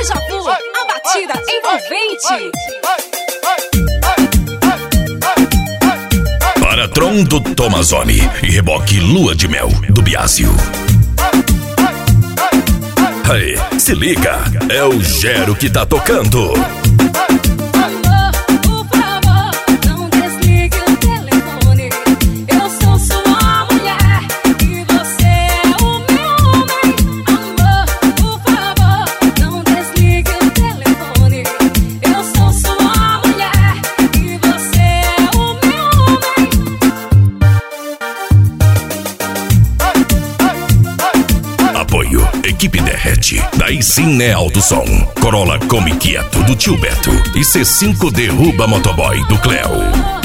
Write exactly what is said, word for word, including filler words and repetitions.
Deja Vu, a batida envolvente. Para Tron do Tomazoni e reboque Lua de Mel do Biásio. Aí, se liga, é o Gero que tá tocando. Apoio, Equipe Derrete, daí sim é alto som. Corolla Come Quieto do Tio Beto e C cinco Derruba Motoboy do Cleo.